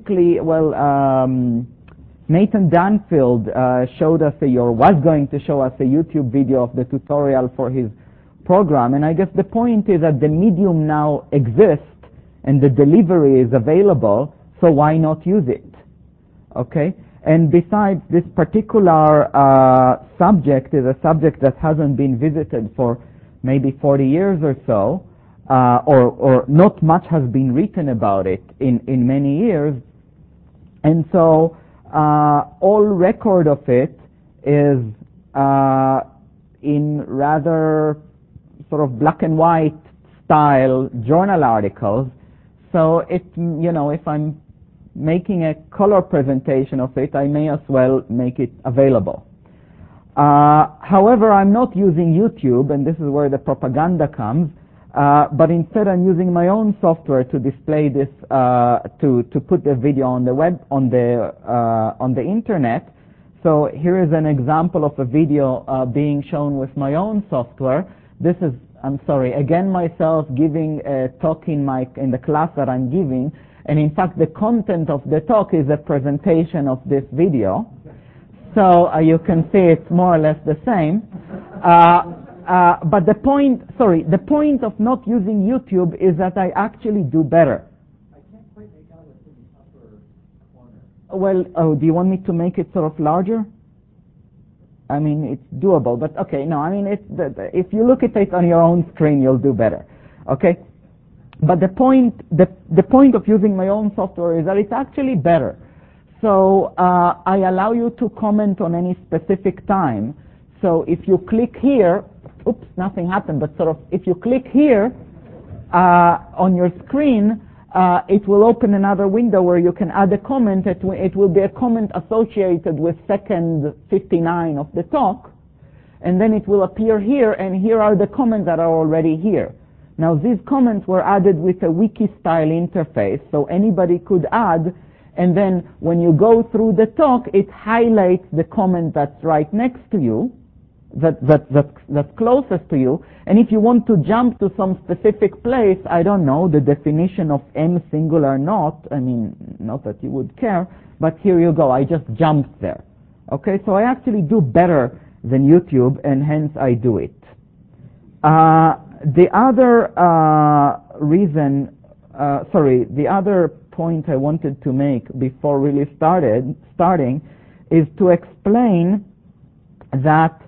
basically, well, Nathan Danfield showed us or was going to show us a YouTube video of the tutorial for his program, and I guess the point is that the medium now exists and the delivery is available, so why not use it? Okay? And besides, this particular subject is a subject that hasn't been visited for maybe 40 years or so, or not much has been written about it in many years. And so all record of it is in rather sort of black and white style journal articles. So it, if I'm making a color presentation of it, I may as well make it available. However, I'm not using YouTube, and this is where the propaganda comes, but instead I'm using my own software to display this, to put the video on the web, on the internet. So here is an example of a video being shown with my own software. This is, I'm sorry, again myself giving a talk in the class that I'm giving, and in fact the content of the talk is a presentation of this video. So you can see it's more or less the same. But the point of not using YouTube is that I actually do better. I can't quite make out what's in the upper corner. Well, do you want me to make it sort of larger? I mean, it's doable, but okay, no, I mean, if you look at it on your own screen, you'll do better, okay? But the point of using my own software is that it's actually better. So I allow you to comment on any specific time. So if you click here, oops, nothing happened, but sort of, if you click here on your screen, it will open another window where you can add a comment. It will be a comment associated with second 59 of the talk, and then it will appear here, and here are the comments that are already here. Now, these comments were added with a wiki-style interface, so anybody could add, and then when you go through the talk, it highlights the comment that's right next to you, that's closest to you. And if you want to jump to some specific place, I don't know, the definition of M singular not, I mean, not that you would care, but here you go, I just jumped there. Okay, so I actually do better than YouTube, and hence I do it. The other the other point I wanted to make before really starting is to explain that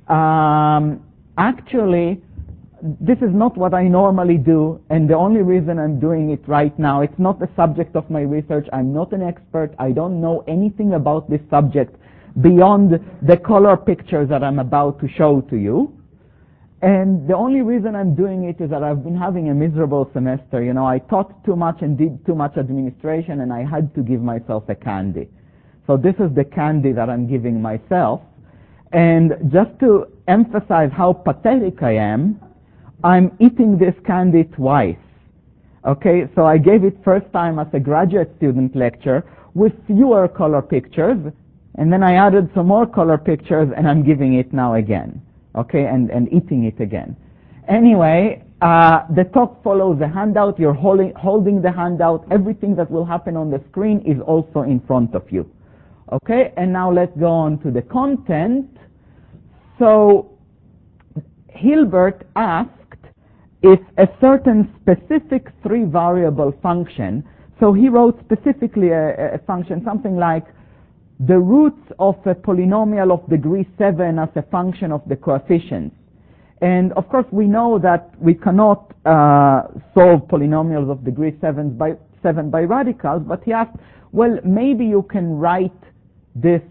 actually this is not what I normally do, and the only reason I'm doing it right now, it's not the subject of my research, I'm not an expert, I don't know anything about this subject beyond the color pictures that I'm about to show to you. And the only reason I'm doing it is that I've been having a miserable semester. I taught too much and did too much administration, and I had to give myself a candy. So this is the candy that I'm giving myself. And just to emphasize how pathetic I am, I'm eating this candy twice. Okay, so I gave it first time as a graduate student lecture with fewer color pictures, and then I added some more color pictures, and I'm giving it now again. Okay, and eating it again. Anyway, the talk follows the handout. You're holding the handout. Everything that will happen on the screen is also in front of you. Okay, and now let's go on to the content. So Hilbert asked if a certain specific three-variable function, so he wrote specifically a function, something like the roots of a polynomial of degree 7 as a function of the coefficients. And of course we know that we cannot solve polynomials of degree 7 by radicals, but he asked, well, maybe you can write this,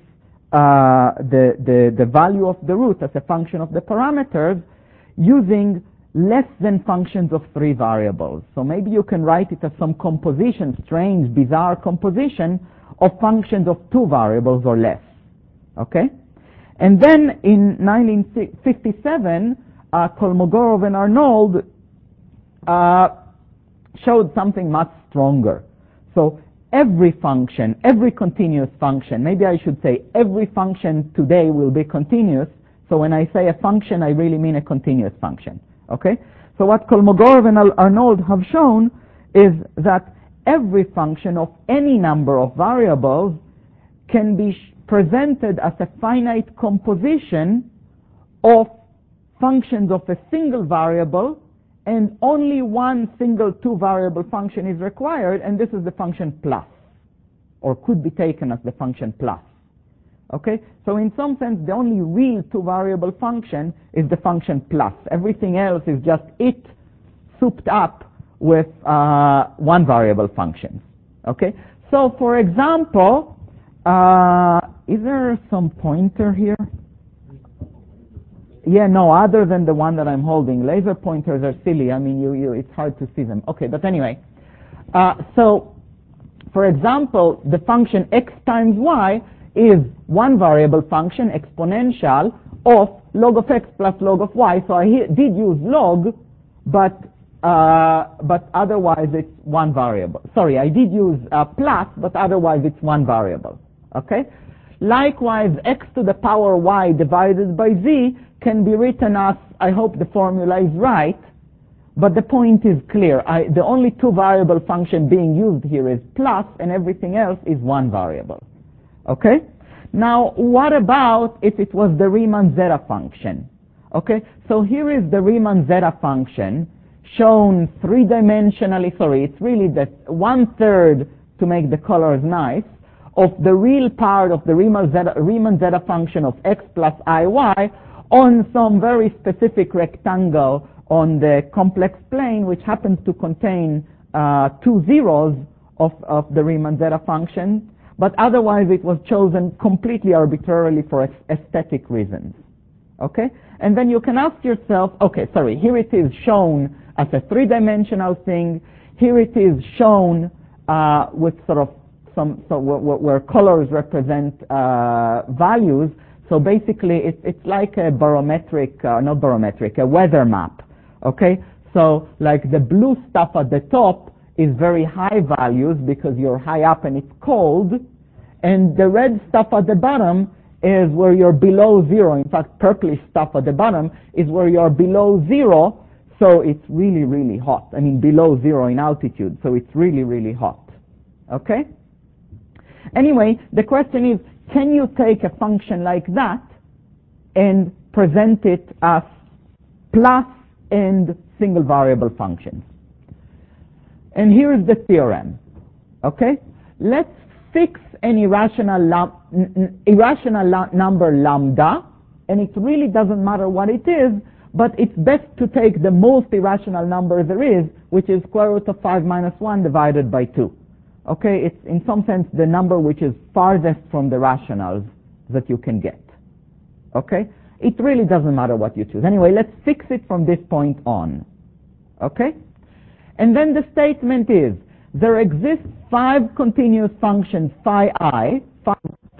the value of the root as a function of the parameters using less than functions of three variables. So maybe you can write it as some composition, strange, bizarre composition of functions of two variables or less. Okay? And then in 1957, Kolmogorov and Arnold showed something much stronger. So every function, every continuous function, maybe I should say every function today will be continuous. So when I say a function, I really mean a continuous function. Okay? So what Kolmogorov and Arnold have shown is that every function of any number of variables can be presented as a finite composition of functions of a single variable, and only one single two-variable function is required, and this is the function plus, or could be taken as the function plus. Okay, so in some sense, the only real two-variable function is the function plus. Everything else is just it souped up with one-variable functions. Okay, so for example, is there some pointer here? Yeah, no, other than the one that I'm holding. Laser pointers are silly. I mean, it's hard to see them. Okay, but anyway, so for example, the function x times y is one variable function, exponential, of log of x plus log of y. So I did use log, but otherwise it's one variable. Sorry, I did use plus, but otherwise it's one variable. Okay? Likewise, x to the power y divided by z can be written as, I hope the formula is right, but the point is clear. The only two variable function being used here is plus, and everything else is one variable. Okay? Now, what about if it was the Riemann zeta function? Okay? So here is the Riemann zeta function shown three-dimensionally. Sorry, it's really that 1/3 to make the colors nice of the real part of the Riemann zeta function of x plus iy on some very specific rectangle on the complex plane, which happens to contain two zeros of the Riemann zeta function. But otherwise it was chosen completely arbitrarily for aesthetic reasons. Okay? And then you can ask yourself, okay, sorry, here it is shown as a three-dimensional thing. Here it is shown with sort of where colors represent values. So basically it's like a barometric, not barometric, a weather map. Okay? So like the blue stuff at the top is very high values because you're high up and it's cold, and the red stuff at the bottom is where you're below zero. In fact, purplish stuff at the bottom is where you're below zero, so it's really, really hot. I mean, below zero in altitude, so it's really, really hot. Okay? Anyway, the question is, can you take a function like that and present it as plus and single variable functions? And here is the theorem. Okay? Let's fix an irrational number lambda, and it really doesn't matter what it is, but it's best to take the most irrational number there is, which is square root of 5 minus 1 divided by 2. Okay? It's in some sense the number which is farthest from the rationals that you can get. Okay? It really doesn't matter what you choose. Anyway, let's fix it from this point on. Okay? And then the statement is, there exist 5 continuous functions phi I, phi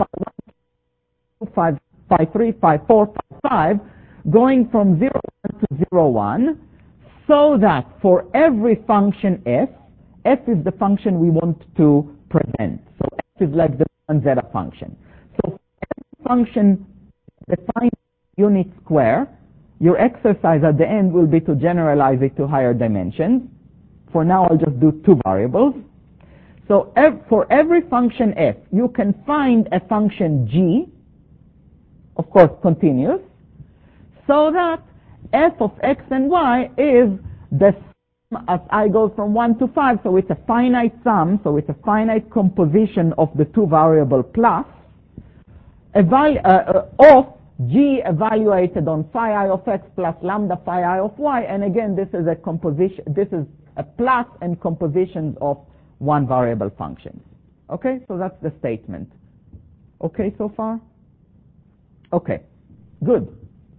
1, phi 3, phi 4, phi 5, going from 0, 1 to 0, 1, so that for every function f is the function we want to present. So f is like the Riemann zeta function. So for every function defined unit square, your exercise at the end will be to generalize it to higher dimensions. For now, I'll just do two variables. So for every function f, you can find a function g, of course continuous, so that f of x and y is the sum as I go from 1 to 5, so it's a finite sum, so it's a finite composition of the two variable plus, of g evaluated on phi I of x plus lambda phi I of y, and again this is a composition, this is a plus and compositions of one variable functions. Okay, so that's the statement. Okay so far? Okay, good.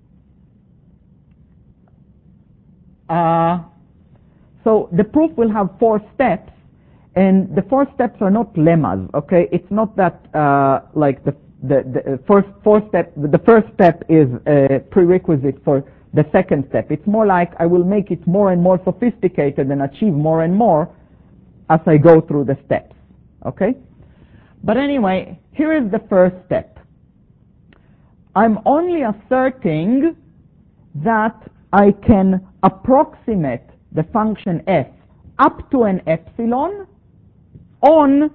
So the proof will have 4 steps, and the 4 steps are not lemmas. Okay, it's not that like the first 4 steps. The first step is a prerequisite for the second step. It's more like I will make it more and more sophisticated and achieve more and more as I go through the steps. Okay? But anyway, here is the first step. I'm only asserting that I can approximate the function f up to an epsilon on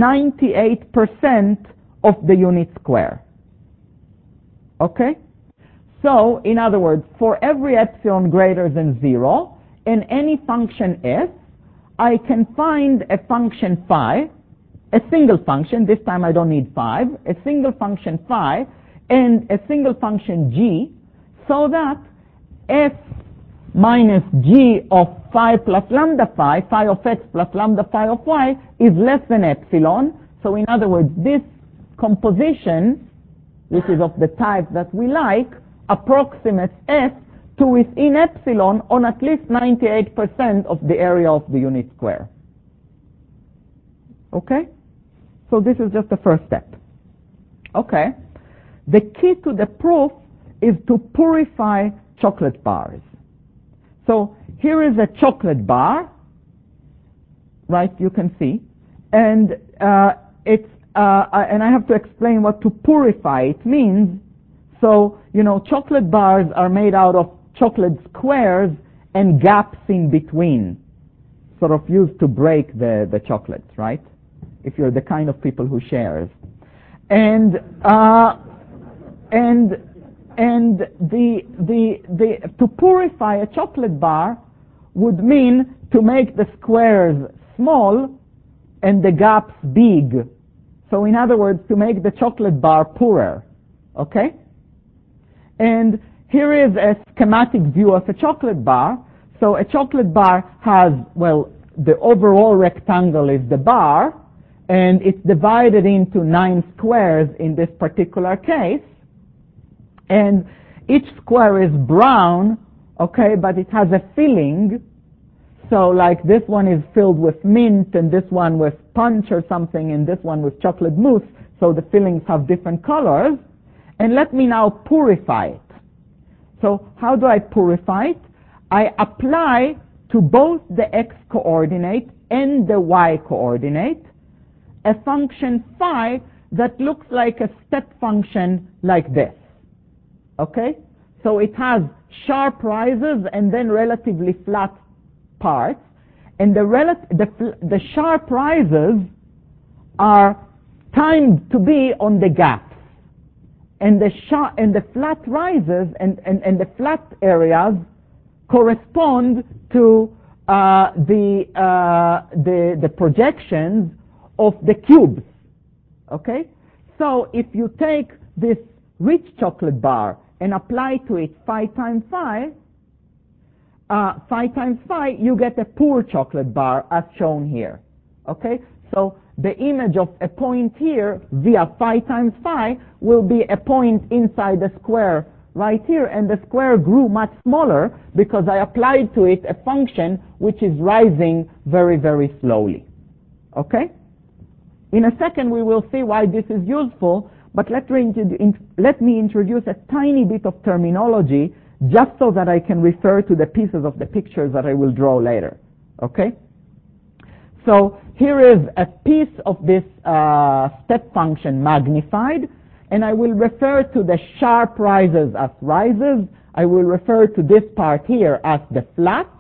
98% of the unit square. Okay? So, in other words, for every epsilon greater than 0 in any function f, I can find a function phi, a single function, this time I don't need 5, a single function phi, and a single function g, so that f minus g of phi plus lambda phi, phi of x plus lambda phi of y, is less than epsilon. So in other words, this composition, which is of the type that we like, approximates f to within epsilon on at least 98% of the area of the unit square. Okay? So this is just the first step. Okay? The key to the proof is to purify chocolate bars. So here is a chocolate bar, right? You can see, and and I have to explain what to purify it means. So chocolate bars are made out of chocolate squares and gaps in between, sort of used to break the chocolates, right? If you're the kind of people who shares, and to purify a chocolate bar would mean to make the squares small and the gaps big. So in other words, to make the chocolate bar purer. Okay? And here is a schematic view of a chocolate bar. So a chocolate bar has, well, the overall rectangle is the bar, and it's divided into 9 squares in this particular case. And each square is brown, okay, but it has a filling. So like this one is filled with mint, and this one with punch or something, and this one with chocolate mousse. So the fillings have different colors. And let me now purify it. So how do I purify it? I apply to both the x-coordinate and the y-coordinate a function phi that looks like a step function like this. Okay? So it has sharp rises and then relatively flat parts. And the sharp rises are timed to be on the gaps. And the flat rises and the flat areas correspond to the projections of the cubes. Okay? So if you take this rich chocolate bar and apply to it phi times phi, you get a poor chocolate bar as shown here. Okay? So the image of a point here via phi times phi will be a point inside the square right here, and the square grew much smaller because I applied to it a function which is rising very, very slowly. Okay? In a second we will see why this is useful, but let me introduce a tiny bit of terminology just so that I can refer to the pieces of the pictures that I will draw later. Okay? So here is a piece of this step function magnified, and I will refer to the sharp rises as rises. I will refer to this part here as the flat.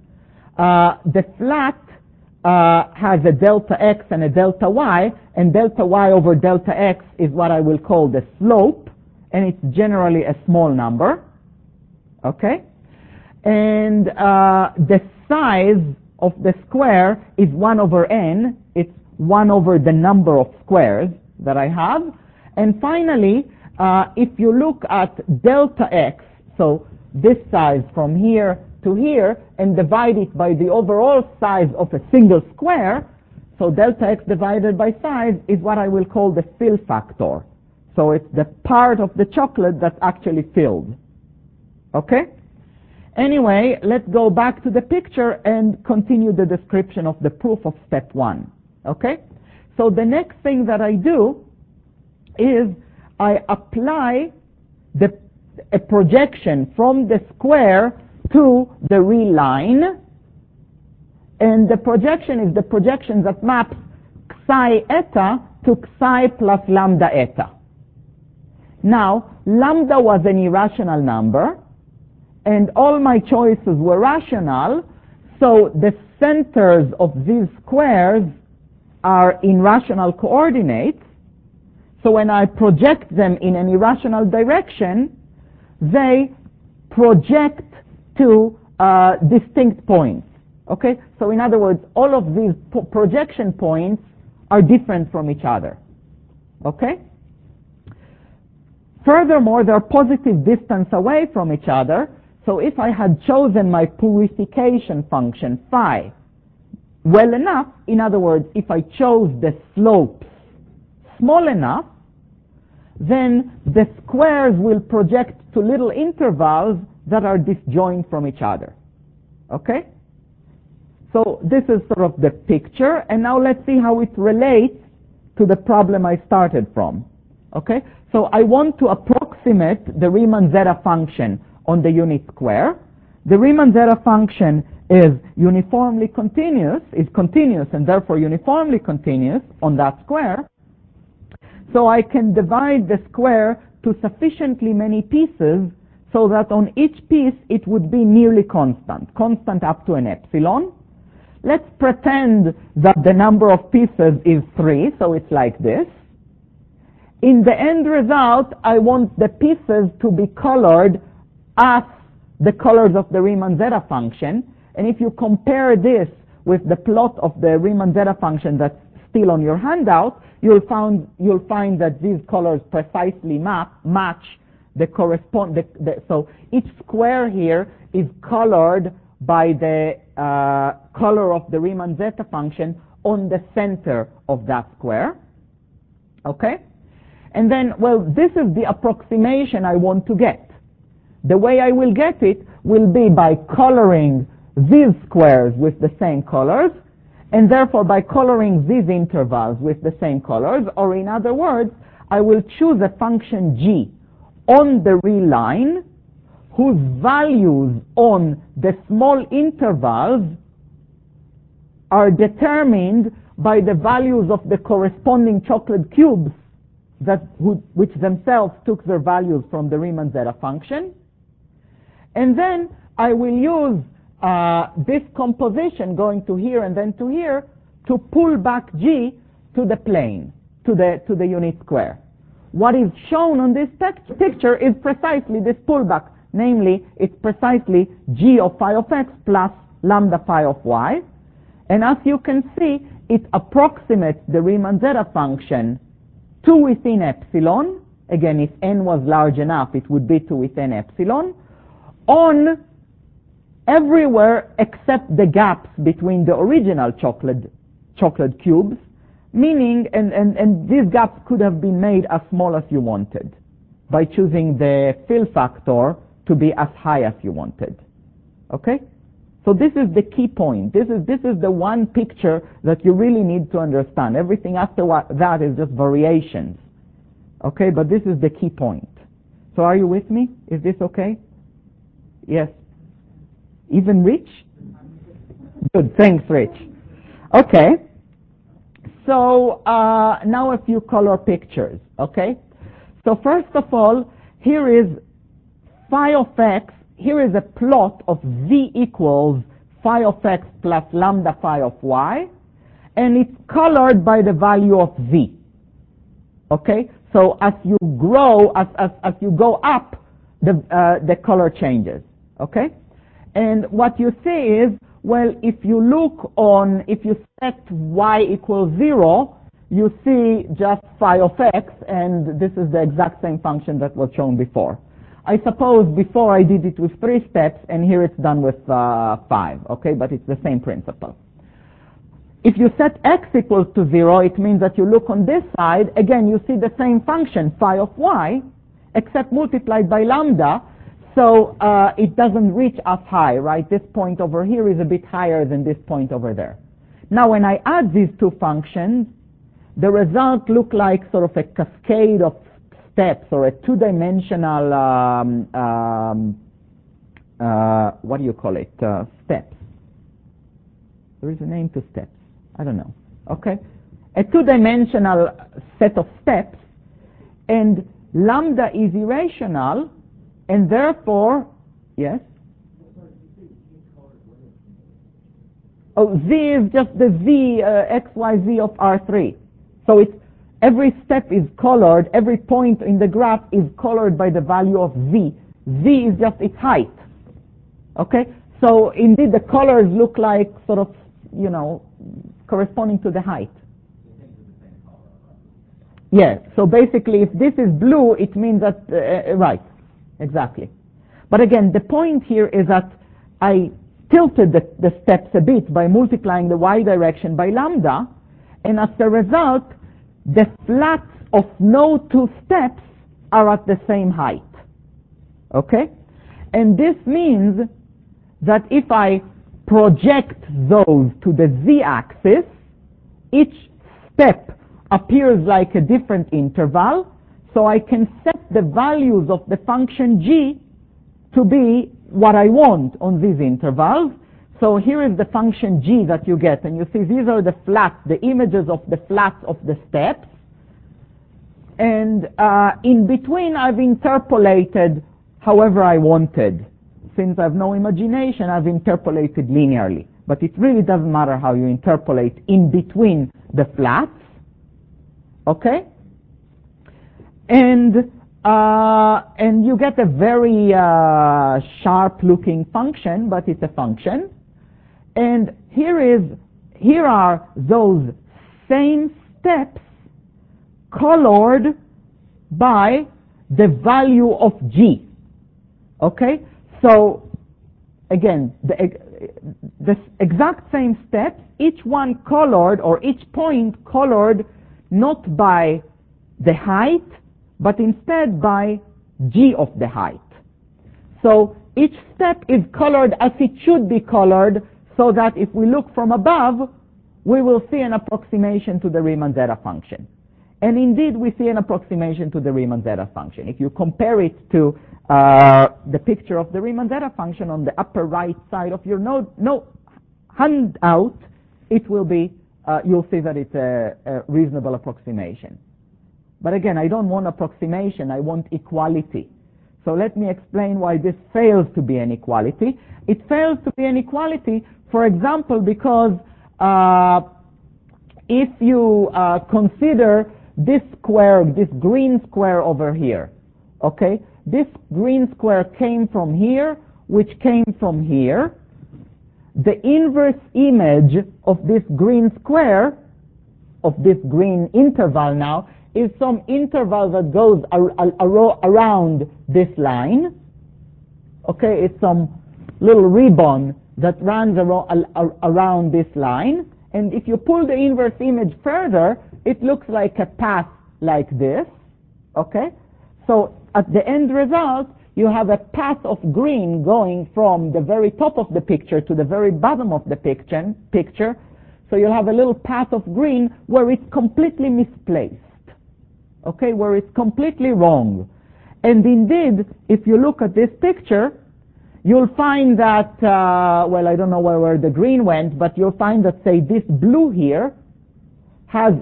The flat has a delta x and a delta y, and delta y over delta x is what I will call the slope, and it's generally a small number. Okay? And the size of the square is 1 over n. It's 1 over the number of squares that I have. And finally, if you look at delta x, so this size from here to here, and divide it by the overall size of a single square, so delta x divided by size is what I will call the fill factor. So it's the part of the chocolate that's actually filled. Okay? Anyway, let's go back to the picture and continue the description of the proof of step 1. Okay? So the next thing that I do is I apply a projection from the square to the real line, and the projection is the projection that maps psi eta to psi plus lambda eta. Now, lambda was an irrational number, and all my choices were rational, so the centers of these squares are in rational coordinates. So when I project them in an irrational direction, they project to distinct points. Okay? So in other words, all of these projection points are different from each other. Okay? Furthermore, they're positive distance away from each other. So if I had chosen my purification function phi well enough, in other words, if I chose the slopes small enough, then the squares will project to little intervals that are disjoint from each other. Okay? So this is sort of the picture, and now let's see how it relates to the problem I started from. Okay? So I want to approximate the Riemann zeta function on the unit square. The Riemann zeta function is uniformly continuous, is continuous and therefore uniformly continuous on that square. So I can divide the square to sufficiently many pieces so that on each piece it would be nearly constant up to an epsilon. Let's pretend that the number of pieces is 3, so it's like this. In the end result, I want the pieces to be colored as the colors of the Riemann zeta function. And if you compare this with the plot of the Riemann zeta function that's still on your handout, you'll find that these colors precisely match the so each square here is colored by the color of the Riemann zeta function on the center of that square. Okay? And then, well, this is the approximation I want to get. The way I will get it will be by coloring these squares with the same colors, and therefore by coloring these intervals with the same colors, or in other words, I will choose a function g on the real line whose values on the small intervals are determined by the values of the corresponding chocolate cubes which themselves took their values from the Riemann zeta function. And then I will use this composition going to here and then to here to pull back g to the plane, to the unit square. What is shown on this picture is precisely this pullback, namely it's precisely g of phi of x plus lambda phi of y. And as you can see, it approximates the Riemann zeta function to within epsilon. Again, if n was large enough, it would be to within epsilon on everywhere except the gaps between the original chocolate cubes, meaning, and these gaps could have been made as small as you wanted by choosing the fill factor to be as high as you wanted. Okay? So this is the key point. This is the one picture that you really need to understand. Everything after that is just variations. Okay? But this is the key point. So are you with me? Is this okay? Yes. Even Rich? Good. Thanks, Rich. Okay. So now a few color pictures. Okay? So first of all, here is phi of x. Here is a plot of v equals phi of x plus lambda phi of y, and it's colored by the value of v. Okay? So as you grow, as you go up, the color changes. Okay? And what you see is, well, if you set y equals 0, you see just phi of x, and this is the exact same function that was shown before. I suppose before I did it with 3 steps, and here it's done with 5, okay? But it's the same principle. If you set x equals to 0, it means that you look on this side, again, you see the same function, phi of y, except multiplied by lambda, so it doesn't reach as high, right? This point over here is a bit higher than this point over there. Now, when I add these two functions, the result look like sort of a cascade of steps, or a two-dimensional, what do you call it, steps. There is a name to steps. I don't know. Okay? A two-dimensional set of steps, and lambda is irrational, and therefore, yes? Oh, z is just the z, xyz of R3. So it's every step is colored, every point in the graph is colored by the value of z. Z is just its height. Okay? So indeed the colors look like sort of, corresponding to the height. Yeah, so basically if this is blue, it means that, right, exactly. But again, the point here is that I tilted the steps a bit by multiplying the y direction by lambda, and as a result, the flats of no two steps are at the same height. Okay? And this means that if I project those to the z-axis, each step appears like a different interval, so I can set the values of the function g to be what I want on these intervals. So here is the function g that you get, and you see these are the flats, the images of the flats of the steps. And in between I've interpolated however I wanted. Since I have no imagination, I've interpolated linearly. But it really doesn't matter how you interpolate in between the flats. Okay? And you get a very sharp-looking function, but it's a function. And here are those same steps colored by the value of g. Okay? So, again, the exact same steps, each one colored, or each point colored not by the height, but instead by g of the height. So each step is colored as it should be colored, so that if we look from above, we will see an approximation to the Riemann zeta function. And indeed, we see an approximation to the Riemann zeta function. If you compare it to the picture of the Riemann zeta function on the upper right side of your handout, it will be, you'll see that it's a reasonable approximation. But again, I don't want approximation, I want equality. So let me explain why this fails to be an equality. It fails to be an equality, for example, because if you consider this square, this green square over here, okay? This green square came from here, which came from here. The inverse image of this green square, of this green interval now, is some interval that goes around this line. Okay, it's some little ribbon that runs around this line. And if you pull the inverse image further, it looks like a path like this. Okay? So at the end result, you have a path of green going from the very top of the picture to the very bottom of the picture. So you'll have a little path of green where it's completely misplaced. Okay, where it's completely wrong. And indeed, if you look at this picture, you'll find that, well, I don't know where the green went, but you'll find that, say, this blue here has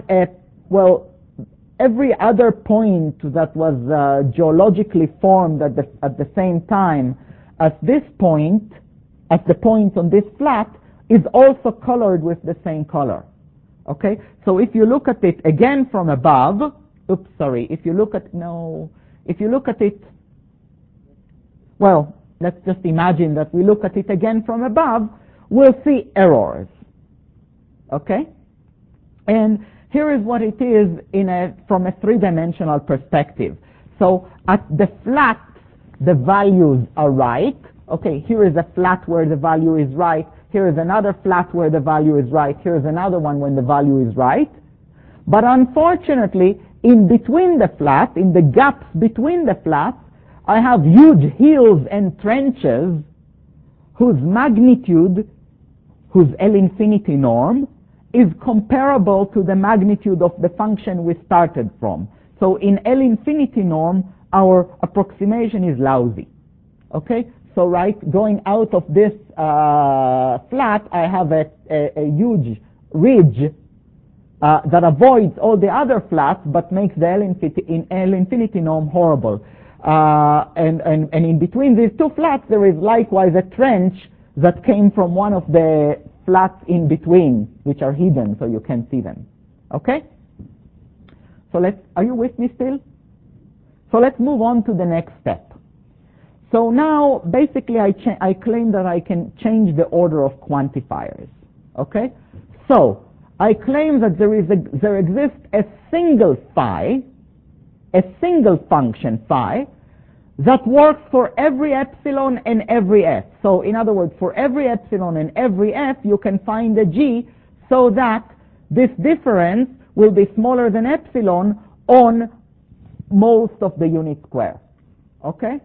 every other point that was geologically formed at the same time as this point, as the points on this flat, is also colored with the same color. Okay, so if you look at it again from above, if you look at it, well, let's just imagine that we look at it again from above, we'll see errors. Okay? And here is what it is from a three-dimensional perspective. So at the flats, the values are right. Okay, here is a flat where the value is right. Here is another flat where the value is right. Here is another one when the value is right. But unfortunately, in between the flats, in the gaps between the flats, I have huge hills and trenches whose magnitude, whose L infinity norm, is comparable to the magnitude of the function we started from. So in L infinity norm, our approximation is lousy. Okay? So going out of this flat, I have a huge ridge that avoids all the other flats but makes the L infinity norm horrible. And in between these two flats there is likewise a trench that came from one of the flats in between, which are hidden, so you can't see them. Okay? So are you with me still? So let's move on to the next step. So now, basically, I claim that I can change the order of quantifiers. Okay? So, I claim that there exists a single phi, a single function phi, that works for every epsilon and every f. So, in other words, for every epsilon and every f, you can find a g so that this difference will be smaller than epsilon on most of the unit square. Okay?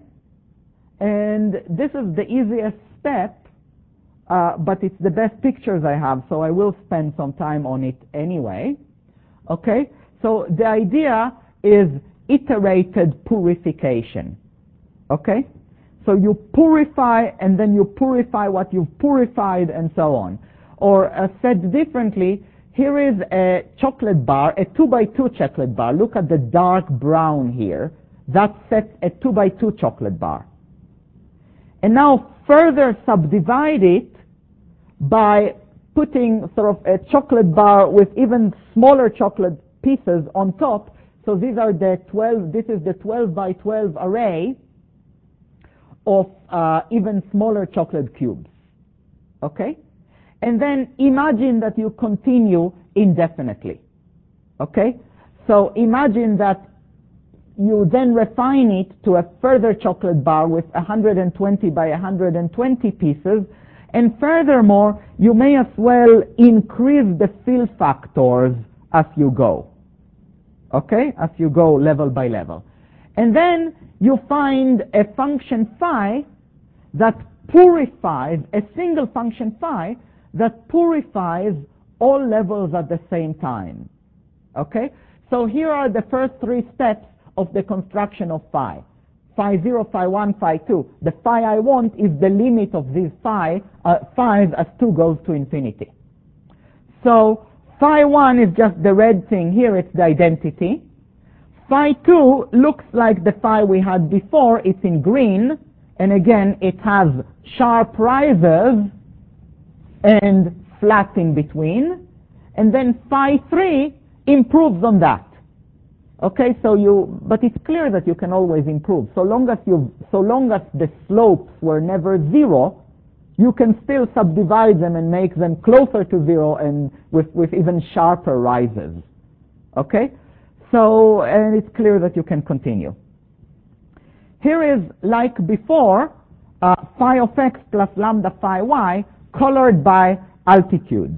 And this is the easiest step, but it's the best pictures I have, so I will spend some time on it anyway. Okay? So the idea is iterated purification. Okay? So you purify, and then you purify what you've purified, and so on. Or said differently, here is a chocolate bar, a 2x2 chocolate bar. Look at the dark brown here. That sets a 2x2 chocolate bar. And now further subdivide it by putting sort of a chocolate bar with even smaller chocolate pieces on top. So these are the 12, this is the 12 by 12 array of even smaller chocolate cubes. Okay? And then imagine that you continue indefinitely. Okay? So imagine that you then refine it to a further chocolate bar with 120 by 120 pieces, and furthermore, you may as well increase the fill factors as you go. Okay? As you go level by level. And then you find a function phi that purifies, a single function phi that purifies all levels at the same time. Okay? So here are the first three steps of the construction of phi. Phi 0, phi 1, phi 2. The phi I want is the limit of these phis as 2 goes to infinity. So phi 1 is just the red thing here, it's the identity. Phi 2 looks like the phi we had before, it's in green, and again it has sharp rises and flat in between. And then phi 3 improves on that. Okay, but it's clear that you can always improve. So long as the slopes were never 0, you can still subdivide them and make them closer to 0 and with even sharper rises. Okay? So, and it's clear that you can continue. Here is, like before, phi of x plus lambda phi y colored by altitude.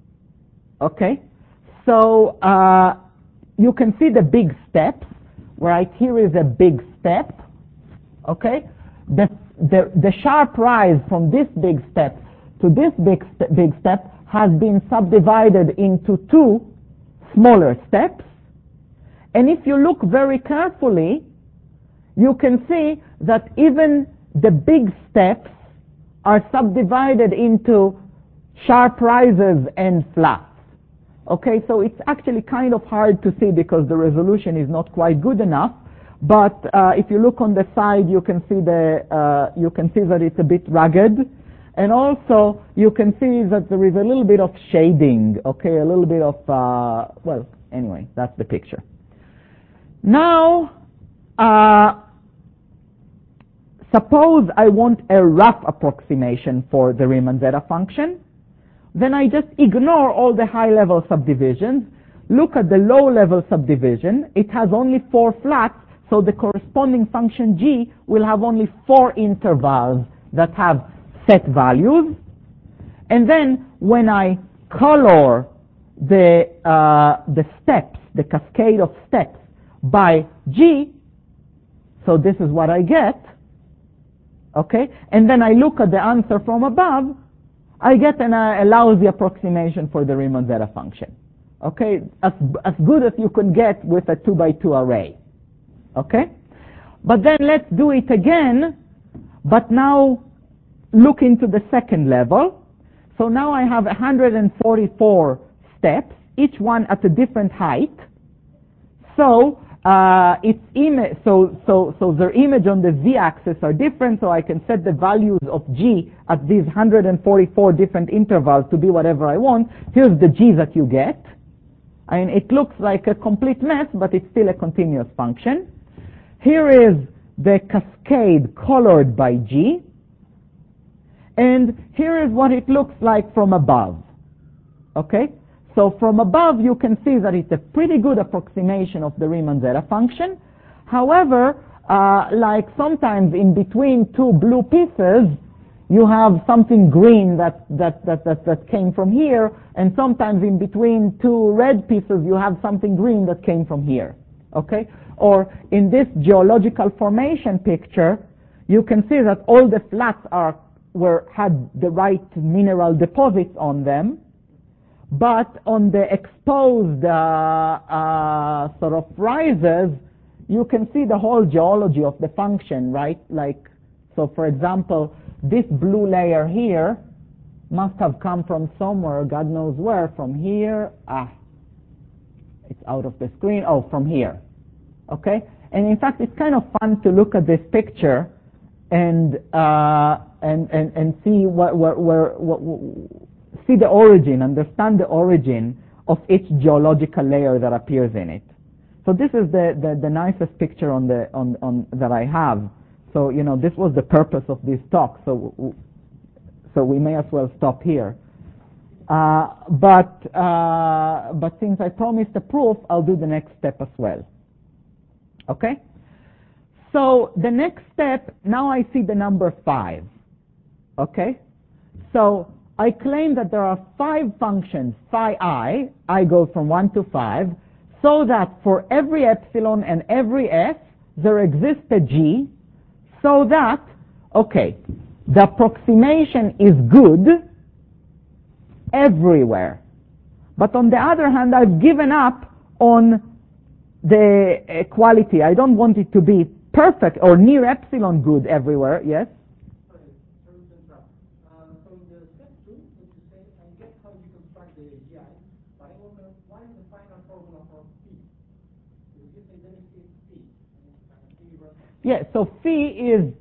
Okay? So, you can see the big steps. Right here is a big step. Okay? The sharp rise from this big step to this big step has been subdivided into 2 smaller steps. And if you look very carefully, you can see that even the big steps are subdivided into sharp rises and flats. Okay, so it's actually kind of hard to see because the resolution is not quite good enough. But if you look on the side, you can see that it's a bit rugged, and also you can see that there is a little bit of shading. Okay, a little bit of well, anyway, that's the picture. Now, suppose I want a rough approximation for the Riemann-Zeta function. Then I just ignore all the high-level subdivisions, look at the low-level subdivision. It has only 4 flats, so the corresponding function g will have only 4 intervals that have set values. And then when I color the steps, the cascade of steps by g, so this is what I get, okay? And then I look at the answer from above, I get a lousy approximation for the Riemann-Zeta function. Okay, as good as you can get with a 2x2 array. Okay, but then let's do it again, but now look into the second level. So now I have 144 steps, each one at a different height. So So their image on the z-axis are different, so I can set the values of g at these 144 different intervals to be whatever I want. Here's the g that you get. I mean, it looks like a complete mess, but it's still a continuous function. Here is the cascade colored by g. And here is what it looks like from above. Okay? So from above, you can see that it's a pretty good approximation of the Riemann zeta function. However, like sometimes in between two blue pieces, you have something green that came from here, and sometimes in between two red pieces, you have something green that came from here. Okay? Or in this geological formation picture, you can see that all the flats had the right mineral deposits on them. But on the exposed sort of rises, you can see the whole geology of the function, right? Like, so for example, this blue layer here must have come from somewhere, God knows where, from here. It's out of the screen. Oh, from here. Okay? And in fact, it's kind of fun to look at this picture and see see the origin, understand the origin of each geological layer that appears in it. So this is the nicest picture on that I have. So this was the purpose of this talk. So we may as well stop here. But since I promised a proof, I'll do the next step as well. Okay. So the next step, now I see the number 5. Okay. So I claim that there are 5 functions, phi I goes from 1 to 5, so that for every epsilon and every s, there exists a g, so that, okay, the approximation is good everywhere. But on the other hand, I've given up on the quality. I don't want it to be perfect or near epsilon good everywhere, yes? Yeah, so phi,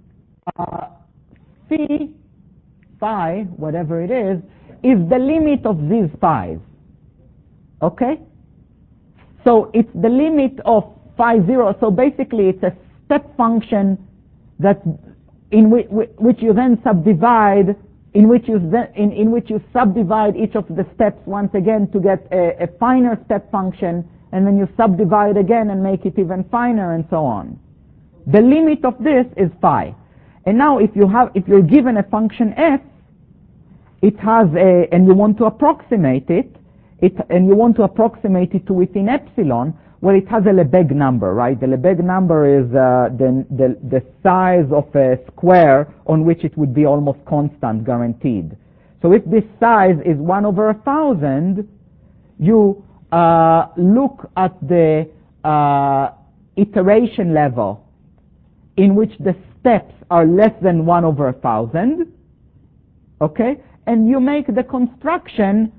whatever it is the limit of these phi's. Okay? So it's the limit of phi 0. So basically it's a step function that in which you then subdivide, in which you subdivide each of the steps once again to get a finer step function, and then you subdivide again and make it even finer, and so on. The limit of this is phi. And now if you're given a function f, it has and you want to approximate it, and you want to approximate it to within epsilon, well, it has a Lebesgue number, right? The Lebesgue number is the size of a square on which it would be almost constant, guaranteed. So if this size is 1 over 1,000, you look at the iteration level in which the steps are less than 1 over 1,000, okay? And you make the construction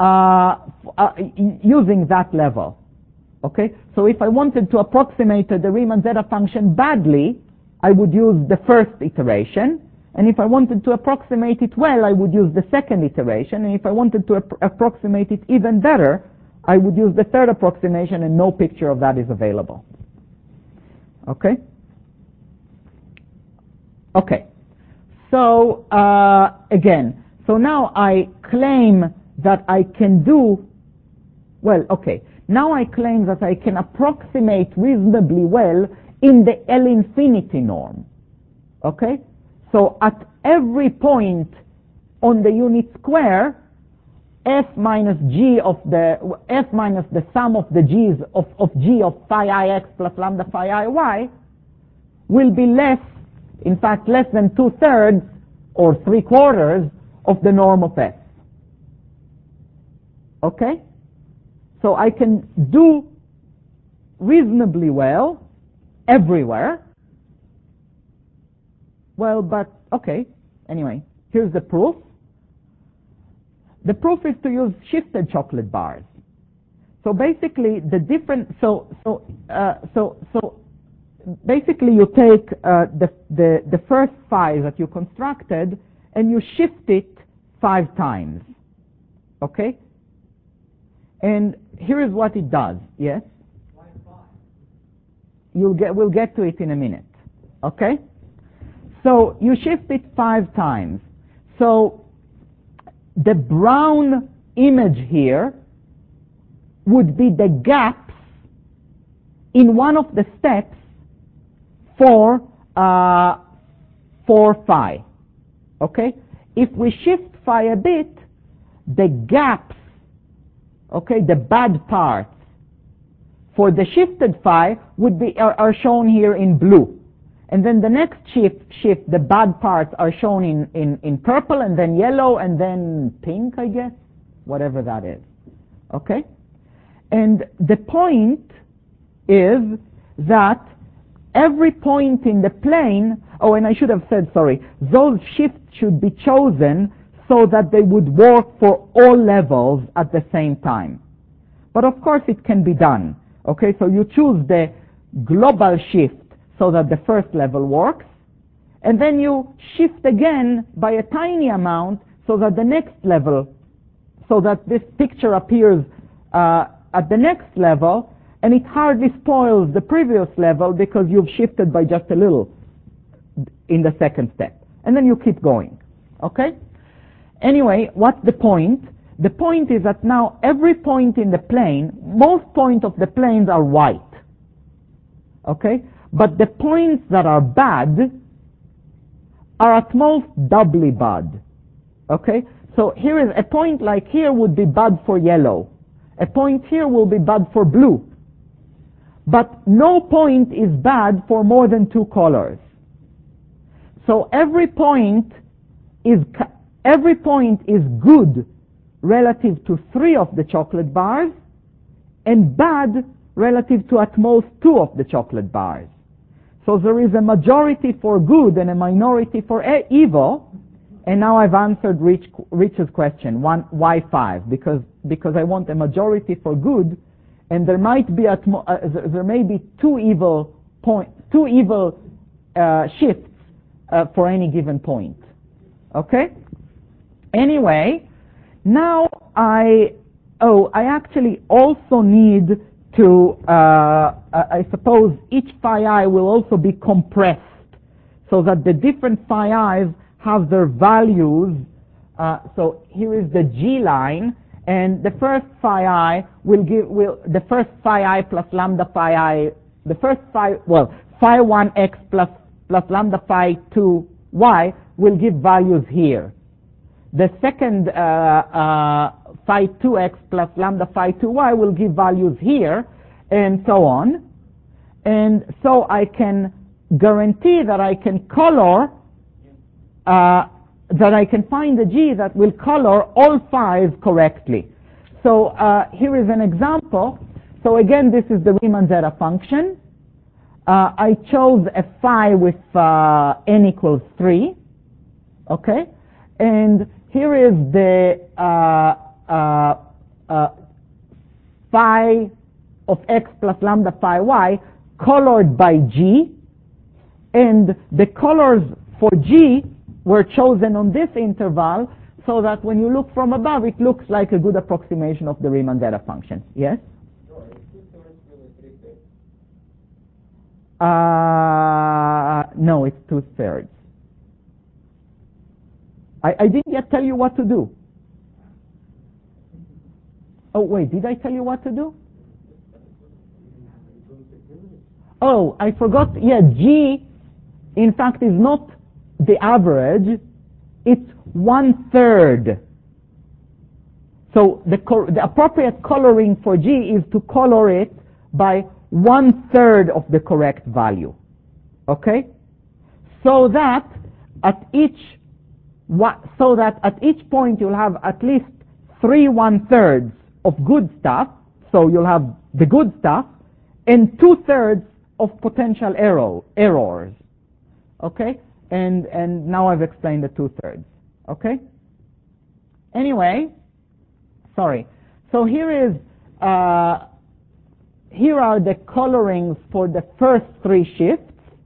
using that level, okay? So if I wanted to approximate the Riemann zeta function badly, I would use the first iteration. And if I wanted to approximate it well, I would use the second iteration. And if I wanted to approximate it even better, I would use the third approximation, and no picture of that is available. Okay? Okay. So, again, so now I claim that I can do, well, okay. Now I claim that I can approximate reasonably well in the L infinity norm. Okay? So at every point on the unit square, f minus the sum of the g's of g of phi ix plus lambda phi iy will be less, in fact, less than 2/3 or 3/4 of the norm of f. Okay? So I can do reasonably well everywhere. Well, but, okay, anyway, here's the proof. The proof is to use shifted chocolate bars. So basically, basically, you take the first phi that you constructed and you shift it 5 times. Okay? And here is what it does. Yes? Why 5? We'll get to it in a minute. Okay? So you shift it 5 times. So the brown image here would be the gaps in one of the steps for phi. Okay? If we shift phi a bit, the gaps, okay, the bad parts for the shifted phi are shown here in blue. And then the next shift, the bad parts are shown in purple, and then yellow, and then pink, I guess, whatever that is. Okay? And the point is that every point in the plane, oh, and I should have said, sorry, those shifts should be chosen so that they would work for all levels at the same time. But of course it can be done. Okay, so you choose the global shift so that the first level works, and then you shift again by a tiny amount so that the next level, so that this picture appears at the next level, and it hardly spoils the previous level because you've shifted by just a little in the second step. And then you keep going. Okay? Anyway, what's the point? The point is that now every point in the plane, most points of the planes are white. Okay? But the points that are bad are at most doubly bad. Okay? So here is a point like here would be bad for yellow. A point here will be bad for blue. But no point is bad for more than 2 colors. So every point is good relative to 3 of the chocolate bars and bad relative to at most 2 of the chocolate bars. So there is a majority for good and a minority for evil. And now I've answered Rich's question, why 5? Because I want a majority for good, and there might be there may be 2 evil shifts for any given point. Okay? Anyway, now I actually also need to, I suppose each phi I will also be compressed so that the different phi i's have their values. So here is the G line, and the first phi I the first phi I plus lambda phi I, the first phi 1x plus lambda phi 2y will give values here. The second phi 2x plus lambda phi 2y will give values here, and so on. And so I can guarantee that I can color, that I can find a G that will color all phi's correctly. So here is an example. So again, this is the Riemann-Zeta function. I chose a phi with n equals 3. Okay? And here is the phi of x plus lambda phi y colored by G, and the colors for G were chosen on this interval so that when you look from above it looks like a good approximation of the Riemann-Zeta function. Yes? Sure. Is 2/3 really 3/5? No, it's 2/3. I didn't yet tell you what to do. Oh, wait, did I tell you what to do? Oh, I forgot. Yeah, G, in fact, is not the average. It's 1/3. So the appropriate coloring for G is to color it by 1/3 of the correct value. Okay? So that at each point you'll have at least 3 1/3 of good stuff. So you'll have the good stuff and 2/3 of potential errors. Okay? And now I've explained the 2/3. Okay? Anyway, sorry. So here is here are the colorings for the first 3 shifts.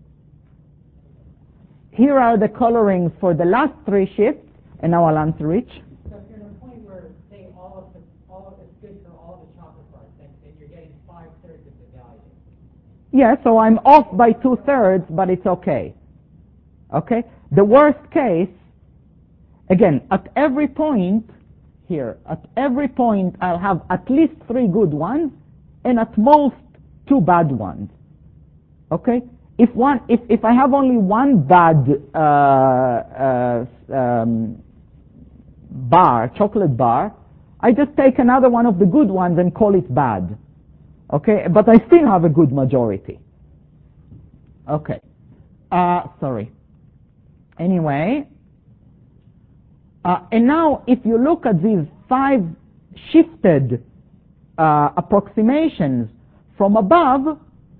Here are the colorings for the last 3 shifts, and now I'll answer each. So if you're at a point where, say, all of it's good for all the chocolate bars, then you're getting 5/3 of the value. Yeah, so I'm off by 2/3, but it's okay. Okay? The worst case, again, at every point here, at every point I'll have at least 3 good ones and at most 2 bad ones. Okay? If I have only 1 bad chocolate bar, I just take another one of the good ones and call it bad. Okay? But I still have a good majority. Okay. Sorry. Anyway, and now if you look at these 5 shifted approximations from above,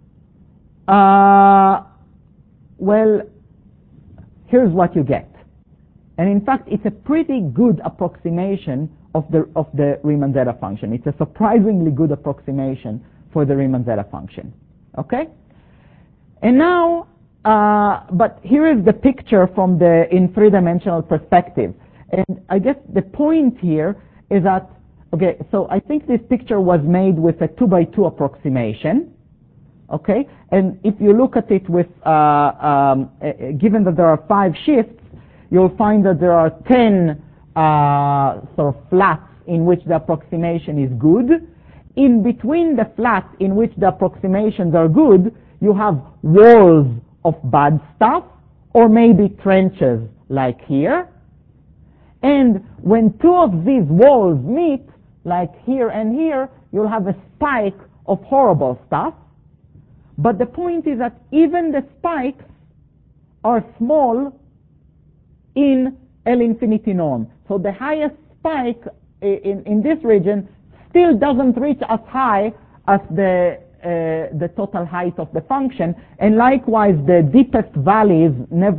well, here's what you get. And in fact, it's a pretty good approximation of the Riemann-Zeta function. It's a surprisingly good approximation for the Riemann-Zeta function. Okay? And now, but here is the picture from in 3-dimensional perspective. And I guess the point here is that, okay, so I think this picture was made with a 2x2 approximation. Okay? And if you look at it with, given that there are 5 shifts, you'll find that there are 10 sort of flats in which the approximation is good. In between the flats in which the approximations are good, you have walls of bad stuff, or maybe trenches like here. And when 2 of these walls meet, like here and here, you'll have a spike of horrible stuff. But the point is that even the spikes are small in L infinity norm. So the highest spike in this region still doesn't reach as high as the total height of the function, and likewise the deepest valleys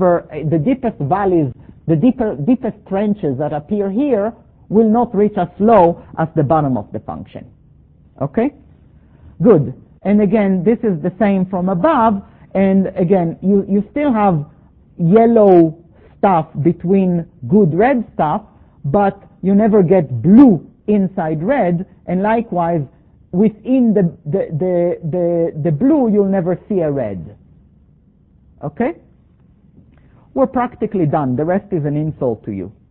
the deepest trenches that appear here will not reach as low as the bottom of the function. Okay? Good. And again, this is the same from above, and again, you still have yellow stuff between good red stuff, but you never get blue inside red, and likewise within the blue you'll never see a red. Okay? We're practically done. The rest is an insult to you.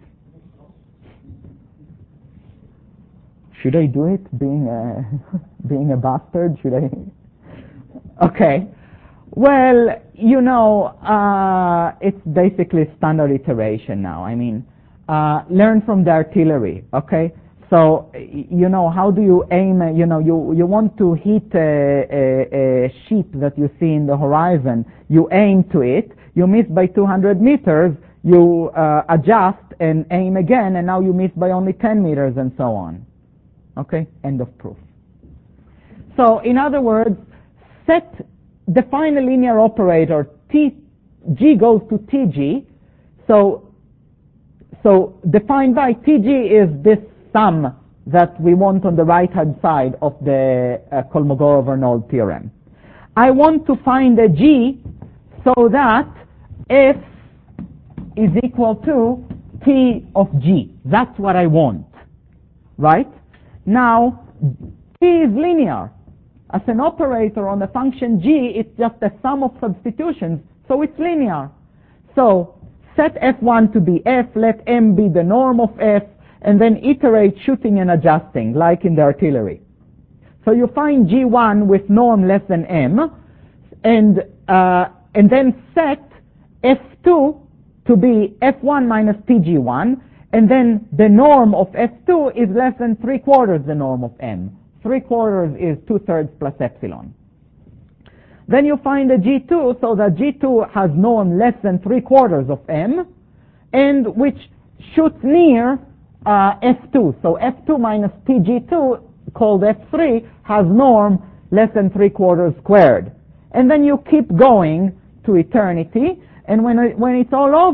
Should I do it being a bastard? Should I? Okay. Well, you know, it's basically standard iteration now. I mean, learn from the artillery, okay? So, you know, how do you aim, you know, you want to hit a sheep that you see in the horizon. You aim to it, you miss by 200 meters, you adjust and aim again, and now you miss by only 10 meters and so on. Okay? End of proof. So, in other words, define a linear operator, G goes to TG, so defined by TG is this sum that we want on the right-hand side of the Kolmogorov-Arnold theorem. I want to find a G so that F is equal to T of G. That's what I want, right? Now, T is linear. As an operator on the function G, it's just a sum of substitutions, so it's linear. So, set F1 to be F, let M be the norm of F, and then iterate shooting and adjusting, like in the artillery. So you find G1 with norm less than M, and then set F2 to be F1 minus TG1, and then the norm of F2 is less than 3/4 the norm of M. 3/4 is 2/3 plus epsilon. Then you find a G2, so that G2 has norm less than 3/4 of M, and which shoots near F2. So F2 minus TG2, called F3, has norm less than 3/4 squared. And then you keep going to eternity, and when it's all over,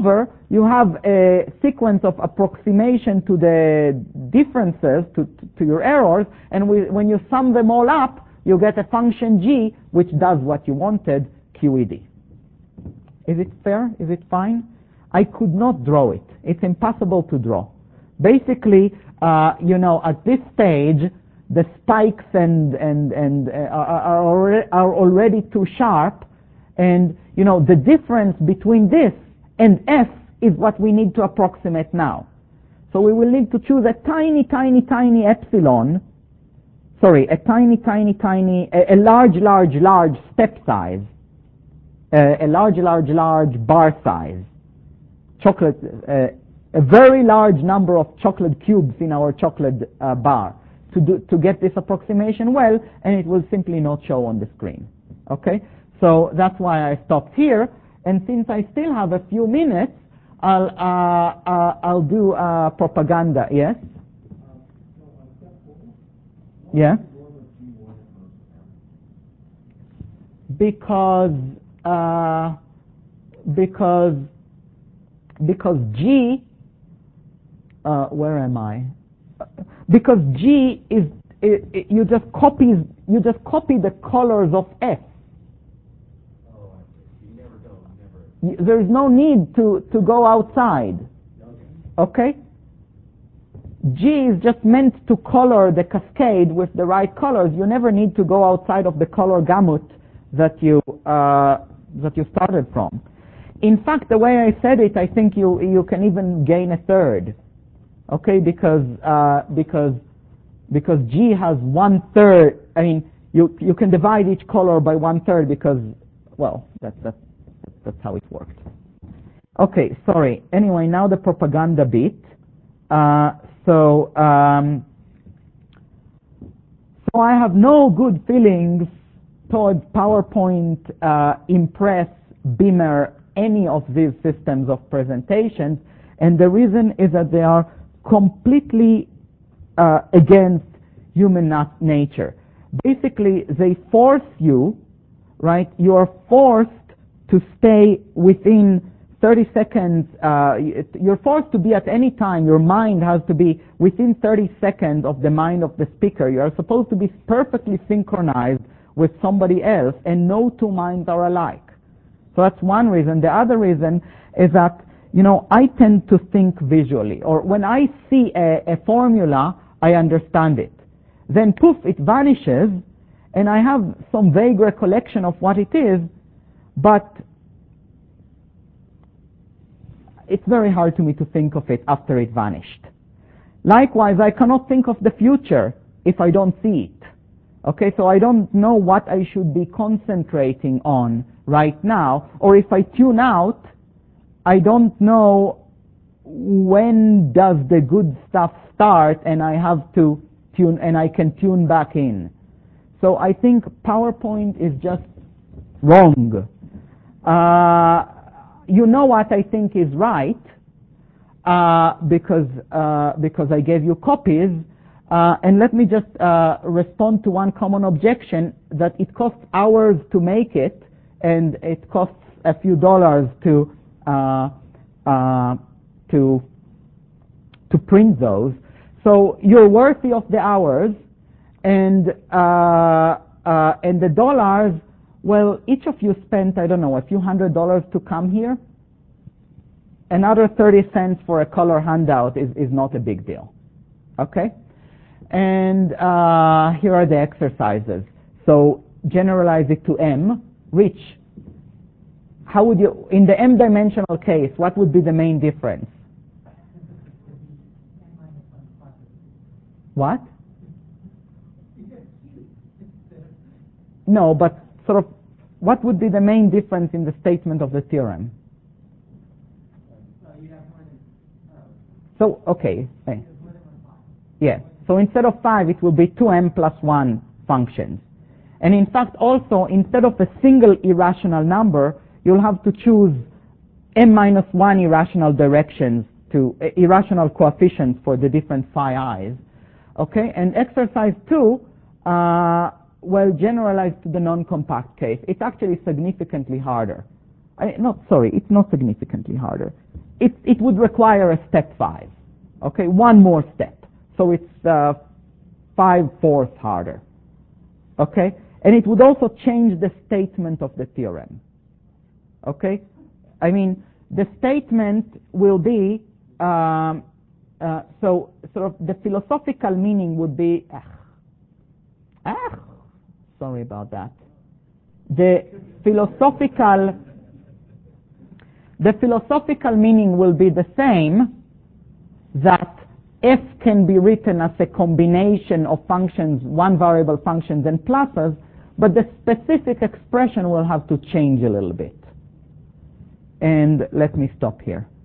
you have a sequence of approximation to the differences, to your errors, and when you sum them all up, you get a function g which does what you wanted, QED. Is it fair? Is it fine? I could not draw it. It's impossible to draw. Basically, at this stage, the spikes are already too sharp, and the difference between this and S is what we need to approximate now. So we will need to choose a tiny, tiny, tiny epsilon. Sorry, a tiny, tiny, tiny, a large, large, large step size, a large, large, large bar size, chocolate, a very large number of chocolate cubes in our chocolate bar to get this approximation well, and it will simply not show on the screen. Okay, so that's why I stopped here. And since I still have a few minutes, I'll do propaganda. Yes. Yeah. Because G, where am I? Because G is you just copy the colors of F. There is no need to go outside. Okay? G is just meant to color the cascade with the right colors. You never need to go outside of the color gamut that you started from. In fact, the way I said it, I think you can even gain a third. Okay, because G has 1/3. I mean, you can divide each color by 1/3 because, well, that's how it worked. Okay, sorry. Anyway, now the propaganda bit. So I have no good feelings towards PowerPoint, Impress, Beamer, any of these systems of presentations, and the reason is that they are completely against human nature. Basically, they force you, right? You are forced to stay within 30 seconds. You're forced to be at any time. Your mind has to be within 30 seconds of the mind of the speaker. You are supposed to be perfectly synchronized with somebody else, and no two minds are alike. So that's one reason. The other reason is that, I tend to think visually, or when I see a formula, I understand it. Then poof, it vanishes, and I have some vague recollection of what it is, but it's very hard to me to think of it after it vanished. Likewise, I cannot think of the future if I don't see it. Okay, so I don't know what I should be concentrating on right now, or if I tune out, I don't know when does the good stuff start, and I have to tune, and I can tune back in. So I think PowerPoint is just wrong. You know what I think is right, because I gave you copies. And let me just respond to one common objection, that it costs hours to make it, and it costs a few dollars to print those. So you're worthy of the hours, and the dollars. Well, each of you spent, I don't know, a few $100s to come here. Another 30 cents for a color handout is not a big deal. Okay? And here are the exercises. So generalize it to M. Rich, how would you, in the M-dimensional case, what would be the main difference? What? No, but sort of, what would be the main difference in the statement of the theorem? So, okay. Yeah. So instead of 5, it will be 2m plus 1 functions. And in fact, also, instead of a single irrational number, you'll have to choose m minus 1 irrational directions irrational coefficients for the different phi i's. Okay, and exercise 2, well, generalized to the non-compact case. It's actually significantly harder. It's not significantly harder. it would require a step 5. Okay, one more step. So it's 5/4 harder. Okay, and it would also change the statement of the theorem. Okay, I mean the statement will be so sort of the philosophical meaning would be sorry about that. The philosophical meaning will be the same, that f can be written as a combination of functions, one variable functions and pluses, but the specific expression will have to change a little bit. And let me stop here.